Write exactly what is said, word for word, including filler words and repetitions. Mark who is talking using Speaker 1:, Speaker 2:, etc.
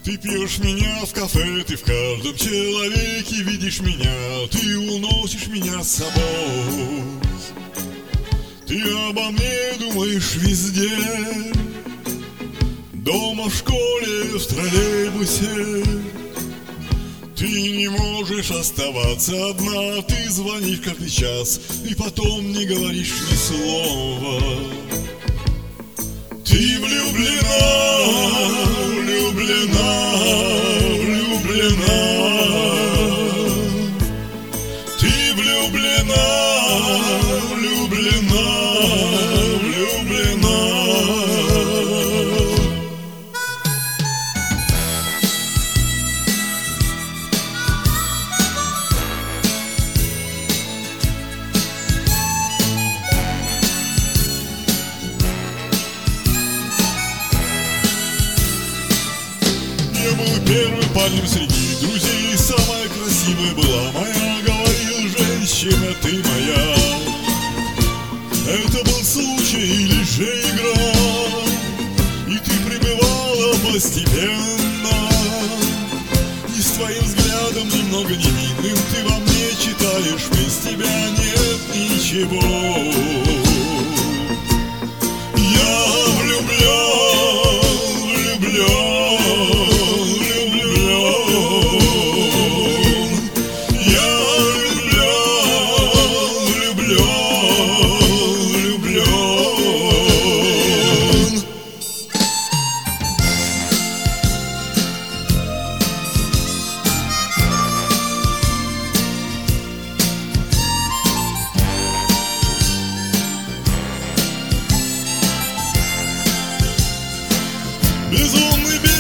Speaker 1: Ты пьешь меня в кафе, ты в каждом человеке видишь меня, ты уносишь меня с собой. Ты обо мне думаешь везде, дома, в школе, в троллейбусе. Ты не можешь оставаться одна, ты звонишь каждый час и потом не говоришь ни слова. Ты влюблена, влюблена, влюблена. Ты влюблена, влюблена, влюблена. Я был первым парнем среди друзей, самая красивая была моя, говорил женщина, ты моя. Это был случай или же игра, и ты пребывала постепенно. И с твоим взглядом немного невинным ты во мне читаешь, без тебя нет ничего. Я влюблен, влюблен. Безумный